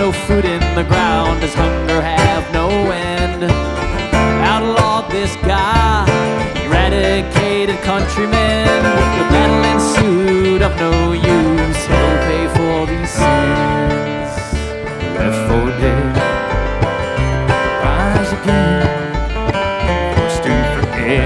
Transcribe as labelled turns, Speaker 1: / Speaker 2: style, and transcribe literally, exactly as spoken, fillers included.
Speaker 1: no food in the ground, does hunger have no end? Outlawed this guy, eradicated countrymen, the battle ensued of no use.